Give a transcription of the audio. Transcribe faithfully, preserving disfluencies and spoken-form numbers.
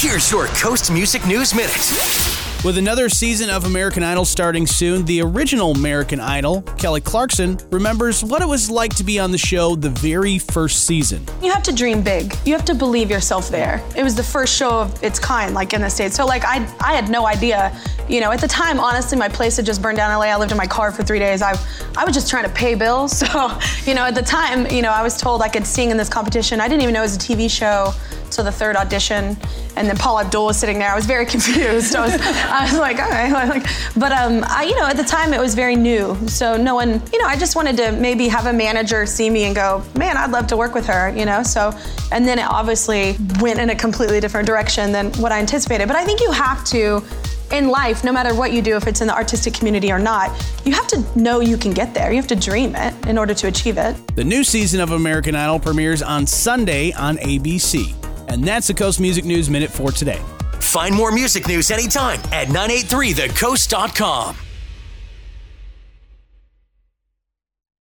Here's your Coast Music News Minute. With another season of American Idol starting soon, the original American Idol, Kelly Clarkson, remembers what it was like to be on the show the very first season. You have to dream big. You have to believe yourself there. It was the first show of its kind, like in the States. So like I I had no idea. You know, at the time, honestly, my place had just burned down in L A. I lived in my car for three days. I I was just trying to pay bills. So, you know, at the time, you know, I was told I could sing in this competition. I didn't even know it was a T V show till the third audition. And then Paula Abdul was sitting there. I was very confused. I was, I was like, all right. But, um, I, you know, at the time it was very new. So no one, you know, I just wanted to maybe have a manager see me and go, man, I'd love to work with her, you know? So, and then it obviously went in a completely different direction than what I anticipated. But I think you have to, in life, no matter what you do, if it's in the artistic community or not, you have to know you can get there. You have to dream it in order to achieve it. The new season of American Idol premieres on Sunday on A B C. And that's the Coast Music News Minute for today. Find more music news anytime at nine eighty-three the coast dot com.